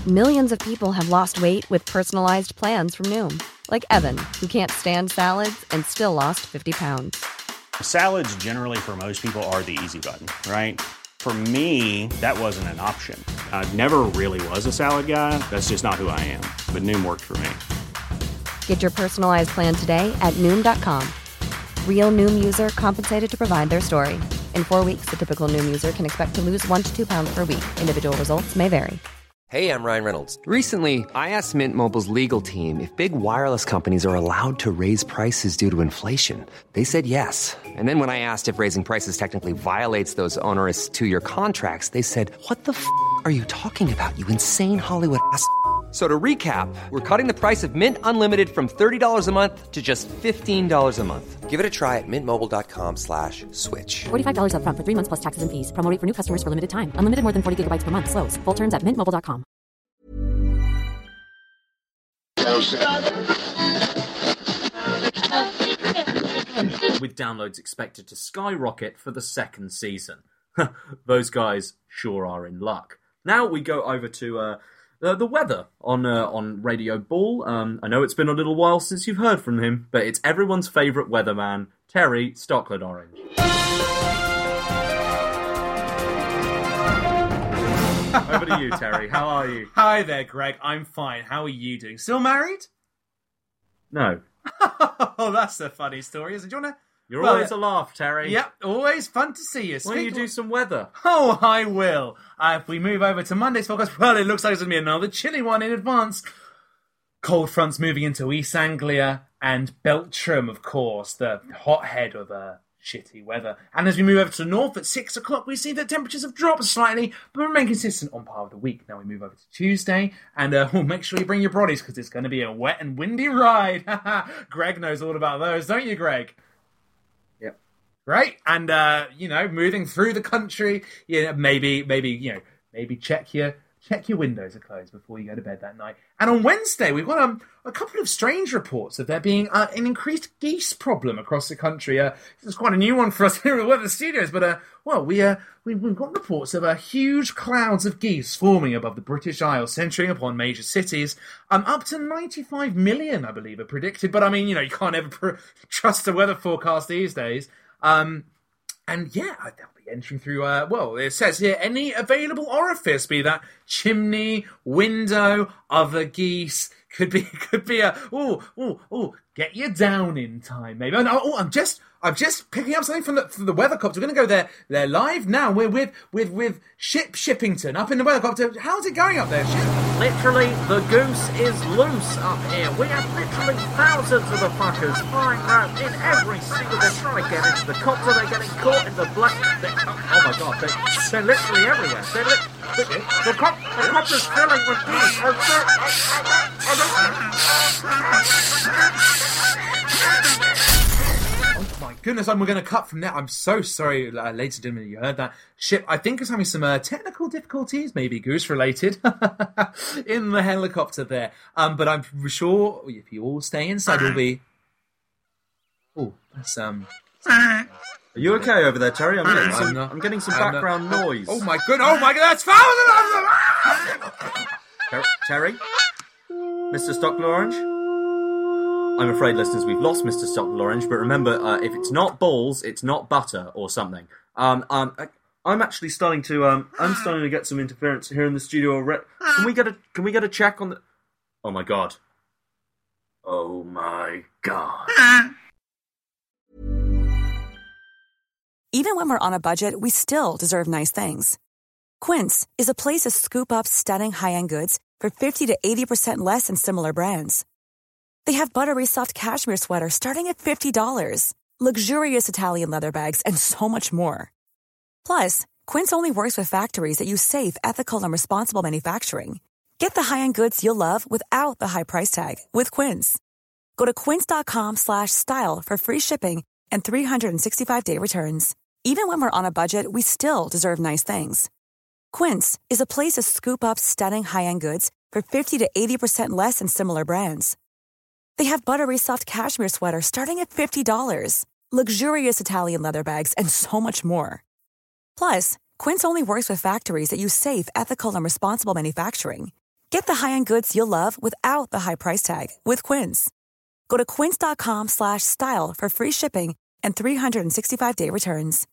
Millions of people have lost weight with personalized plans from Noom. Like Evan, who can't stand salads and still lost 50 pounds. Salads generally for most people are the easy button, right? For me, that wasn't an option. I never really was a salad guy. That's just not who I am. But Noom worked for me. Get your personalized plan today at Noom.com. Real Noom user compensated to provide their story. In 4 weeks, the typical Noom user can expect to lose 1 to 2 pounds per week. Individual results may vary. Hey, I'm Ryan Reynolds. Recently, I asked Mint Mobile's legal team if big wireless companies are allowed to raise prices due to inflation. They said yes. And then when I asked if raising prices technically violates those onerous 2-year contracts, they said, "What the f*** are you talking about, you insane Hollywood ass?" So to recap, we're cutting the price of Mint Unlimited from $30 a month to just $15 a month. Give it a try at mintmobile.com/switch. $45 up front for 3 months plus taxes and fees. Promo rate for new customers for limited time. Unlimited more than 40 gigabytes per month. Slows full terms at mintmobile.com. With downloads expected to skyrocket for the second season. Those guys sure are in luck. Now we go over to the weather on Radio Ball. I know it's been a little while since you've heard from him, but it's everyone's favourite weatherman, Terry Stockland-Orange. Over to you, Terry. How are you? Hi there, Greg. I'm fine. How are you doing? Still married? No. Oh, that's a funny story, isn't it? Do you want to... You're always a laugh, Terry. Yep, always fun to see you. Why don't you do some weather? Oh, I will. If we move over to Monday's podcast, well, it looks like it's going to be another chilly one in advance. Cold fronts moving into East Anglia and Beltram, of course, the hothead of shitty weather. And as we move over to the north at 6 o'clock, we see that temperatures have dropped slightly, but remain consistent on par with the week. Now we move over to Tuesday, and we'll make sure you bring your brodies, because it's going to be a wet and windy ride. Greg knows all about those, don't you, Greg? Yep. Right? And, moving through the country, maybe check your windows are closed before you go to bed that night. And on Wednesday, we've got a couple of strange reports of there being an increased geese problem across the country. This is quite a new one for us here at the Weather Studios, but we've got reports of huge clouds of geese forming above the British Isles, centering upon major cities. Up to 95 million, I believe, are predicted. But I mean, you can't ever trust the weather forecast these days. And yeah, they'll be entering through, it says here, any available orifice, be that chimney, window, other geese, could be get you down in time, maybe. I'm just picking up something from the weathercopter. We're going to go there. They're live now. We're with Ship Shippington up in the weathercopter. How's it going up there, Ship? Literally, the goose is loose up here. We have literally thousands of the fuckers flying around in every single... They're trying to get into the copter. They're getting caught in the black... Oh my god, they're literally everywhere. The copter's filling with geese. Oh my goodness, we're going to cut from there. I'm so sorry, ladies and gentlemen, you heard that. Ship, I think, is having some technical difficulties, maybe goose-related, in the helicopter there. But I'm sure if you all stay inside, we'll be... Oh, that's... Are you okay over there, Terry? I'm getting some background noise. Oh my god, that's foul! Terry? Mr. Stockland-Orange? I'm afraid, listeners, we've lost Mr. Stockland-Orange, but remember, if it's not balls, it's not butter or something. I'm actually starting to get some interference here in the studio already. Can we get a check on the... Oh my god. Oh my god. Even when we're on a budget, we still deserve nice things. Quince is a place to scoop up stunning high-end goods for 50 to 80% less than similar brands. They have buttery soft cashmere sweaters starting at $50, luxurious Italian leather bags, and so much more. Plus, Quince only works with factories that use safe, ethical, and responsible manufacturing. Get the high-end goods you'll love without the high price tag with Quince. Go to quince.com/style for free shipping and 365-day returns. Even when we're on a budget, we still deserve nice things. Quince is a place to scoop up stunning high-end goods for 50 to 80% less than similar brands. They have buttery soft cashmere sweaters starting at $50, luxurious Italian leather bags, and so much more. Plus, Quince only works with factories that use safe, ethical, and responsible manufacturing. Get the high-end goods you'll love without the high price tag with Quince. Go to quince.com/style for free shipping and 365-day returns.